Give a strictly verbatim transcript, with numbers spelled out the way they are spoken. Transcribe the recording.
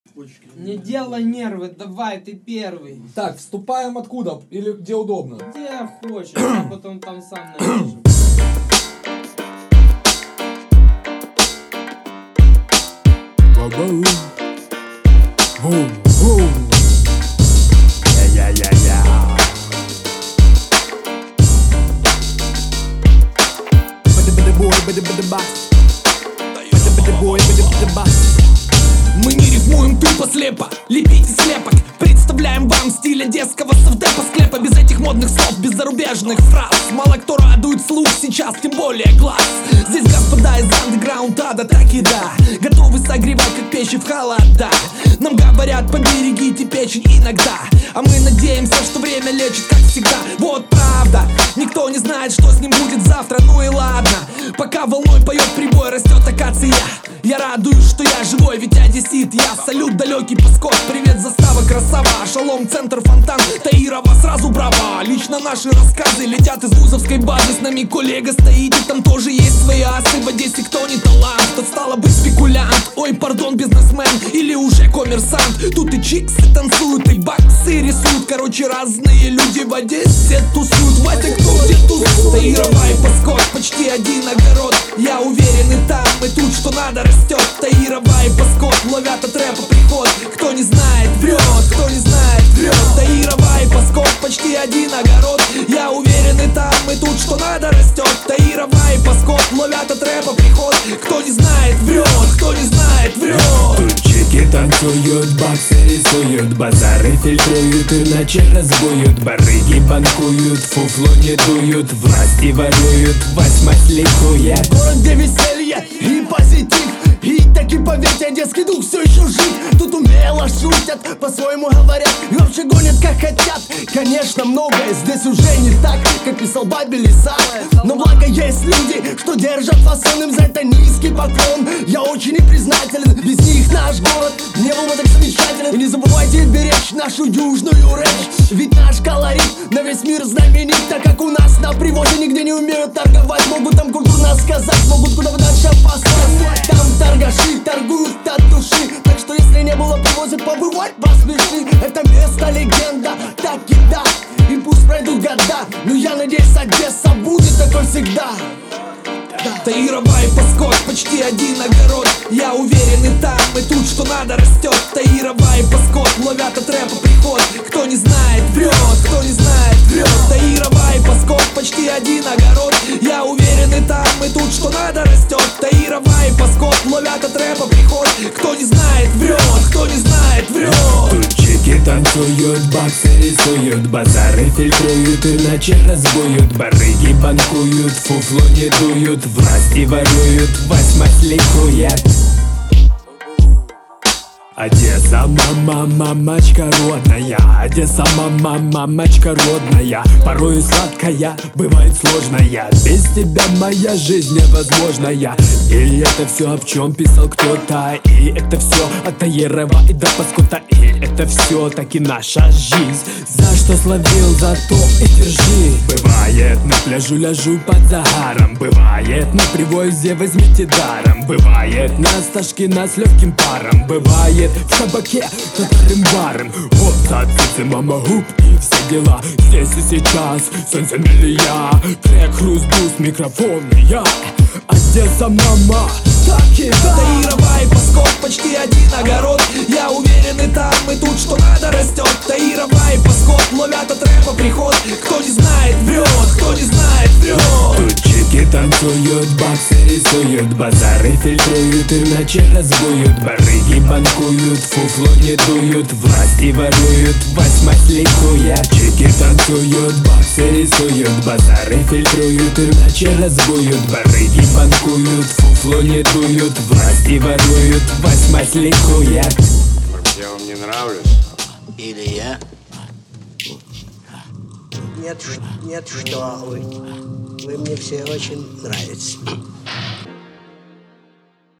Не делай нервы, давай, ты первый. Так, вступаем откуда? Или где удобно? Где хочешь, а потом там сам нарежу. Я-я-я-я. Мы не рифмуем тупо слепо, лепите слепок. Представляем вам стиль одесского совдепа склепа. Без этих модных слов, без зарубежных фраз. Мало кто радует слух сейчас, тем более глаз. Здесь господа из андеграунда, да так и да, готовы согревать, как печи в холода. Нам говорят, поберегите печень иногда, а мы надеемся, что время лечит, как всегда. Вот правда, никто не знает, что с ним будет завтра. Ну и ладно, пока волной поет прибой, растет акация. Я радуюсь, что я живой, ведь одессит я. Салют, далекий Псков, привет, застава, красава. Шалом, центр, фонтан, Таирова, сразу браво. Лично наши рассказы летят из вузовской базы. С нами коллега стоит, и там тоже есть свои асы. В Одессе кто не талант, тот стало быть спекулянт. Ой, пардон, бизнесмен или уже коммерсант. Тут и чиксы танцуют, и баксы рисуют. Короче, разные люди в Одессе тусуют. Ватя, кто где тусует? Таирова и Псков, почти один огород. Я уверен, и там, и тут, что надо растет. Таирова и Псков ловят от рэпа приход. Кто не знает, врет, кто не знает, врет. Таирова и Псков, почти один огород. Я уверен, и там, и тут, что надо растет. Таирова и Псков ловят от рэпа приход. Кто не знает, врет, кто не знает, врет. Тучики танцуют, баксы рисуют, базары фильтруют, иначе разбуют. Барыги банкуют, фуфло не дуют, власти воруют, восьмать ликует. Город, где веселье и позитив, и таки, поверьте, одесский дух все еще жив. Тут умело шутят, по-своему говорят, и вообще гонят, как хотят. Конечно, многое здесь уже не так, как писал Бабель и Сак. Но благо есть люди, что держат фасон, им за это низкий поклон. Я очень им признателен, без них наш город не был бы так замечателен. И не забывайте беречь нашу южную речь, ведь наш колорит на весь мир знаменит. Так как у нас на привозе нигде не умеют торговать, могут там культурно сказать, могут куда подальше послать. Там торгаши торгуют от души, так что если не было привоза, побывать поспеши. Это место легенда, так и да, и пусть пройдут года, но я надеюсь, Одесса будет такой всегда. Таирова и Псков, почти один огород. Я уверен, и там, и тут, что надо растет. Таирова и Псков ловят от рэпа приход. Кто не знает, врет, кто не знает, врет. Таирова и Псков, почти один огород. Я уверен, и там, и тут, что надо растет. Таирова и Псков ловят от рэпа приход. Кто не знает, врет, кто не знает, врет. Тучики танцуют, баксы рисуют, базары фильтруют, иначе разбуют. Барыги банкуют, фуфло не дуют, власти воруют, восьмать ликует. Одесса, мама, мамочка родная. Одесса, мама, мамочка родная. Порою сладкая, бывает сложная. Без тебя моя жизнь невозможная. И это все, о чем писал кто-то. И это все от Таирова и до Пскота. И это все таки наша жизнь. За что словил, за то и держи. Бывает, на пляжу ляжу под загаром. Бывает, на привозе возьмите даром. Бывает, на Сташкина с легким паром. Бывает, в кабаке татарым баром. Вот цацы, мама, губ и все дела. Здесь и сейчас, сенсамилия. Трек, хруст, буст, микрофон, я. Одесса, мама, так и да. Таирова и Псков, почти один огород. Я уверен, и там, и тут, что надо растет. Таирова и Псков ловят от рэпа приход. Кто не знает, врет, кто не знает, врет. Тучики танцуют, баксы рисуют, базары фильтруют, иначе разбуют. Барыги банкуют, фуфло не дуют, власти воруют, восьмать ликует. Чики танцуют, баксы рисуют, базары фильтруют, иначе разбуют. Барыги банкуют, фуфло не дуют, власти воруют, восьмать ликует. Я вам не нравлюсь? Или я? Нет, нет, что вы. Вы мне все очень нравитесь.